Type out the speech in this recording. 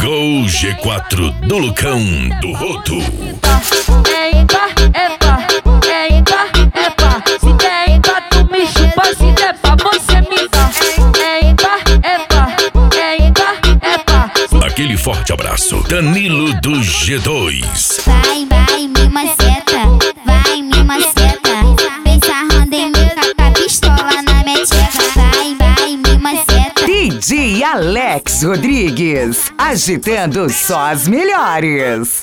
Chegou o G4 do Lucão do Roto. É ímpar, é par, é ímpar, é par. Se der ímpar, tu me chupa, se der par, você me dá. É ímpar, é par, é ímpar, é par. Aquele forte abraço, Danilo do G2. Vai, me maceta, vai, me maceta. Vem sarrando em mim, com a pistola na minha tcheca. Vai, me maceta. DJ Alex Rodrigues, agitando só as melhores.